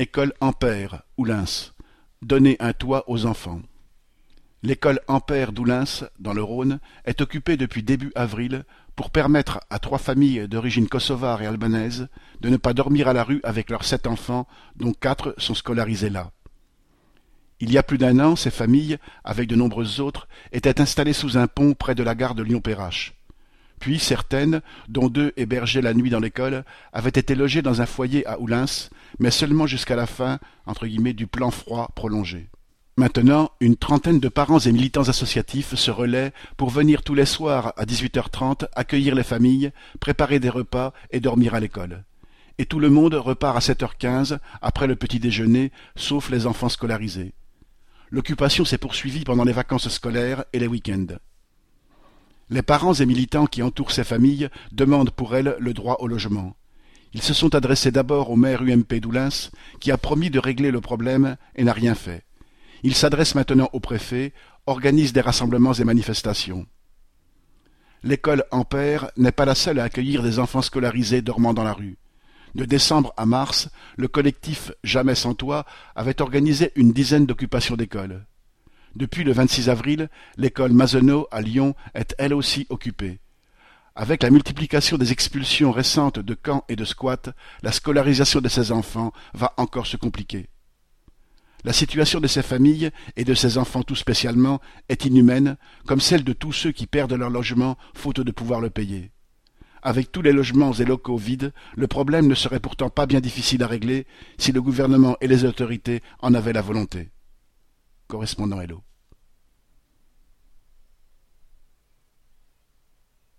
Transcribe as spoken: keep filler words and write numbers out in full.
École Ampère, Oullins. Donner un toit aux enfants. L'école Ampère d'Oullins, dans le Rhône, est occupée depuis début avril pour permettre à trois familles d'origine kosovare et albanaise de ne pas dormir à la rue avec leurs sept enfants, dont quatre sont scolarisés là. Il y a plus d'un an, ces familles, avec de nombreuses autres, étaient installées sous un pont près de la gare de Lyon-Perrache. Puis certaines, dont deux hébergées la nuit dans l'école, avaient été logées dans un foyer à Oullins, mais seulement jusqu'à la fin, entre guillemets, du plan froid prolongé. Maintenant, une trentaine de parents et militants associatifs se relaient pour venir tous les soirs à dix-huit heures trente accueillir les familles, préparer des repas et dormir à l'école. Et tout le monde repart à sept heures quinze, après le petit déjeuner, sauf les enfants scolarisés. L'occupation s'est poursuivie pendant les vacances scolaires et les week-ends. Les parents et militants qui entourent ces familles demandent pour elles le droit au logement. Ils se sont adressés d'abord au maire U M P d'Oullins, qui a promis de régler le problème et n'a rien fait. Ils s'adressent maintenant au préfet, organisent des rassemblements et manifestations. L'école Ampère n'est pas la seule à accueillir des enfants scolarisés dormant dans la rue. De décembre à mars, le collectif Jamais sans toit avait organisé une dizaine d'occupations d'écoles. Depuis le vingt-six avril, l'école Mazenot à Lyon est elle aussi occupée. Avec la multiplication des expulsions récentes de camps et de squats, la scolarisation de ces enfants va encore se compliquer. La situation de ces familles, et de ces enfants tout spécialement, est inhumaine, comme celle de tous ceux qui perdent leur logement faute de pouvoir le payer. Avec tous les logements et locaux vides, le problème ne serait pourtant pas bien difficile à régler si le gouvernement et les autorités en avaient la volonté. Correspondant Hello.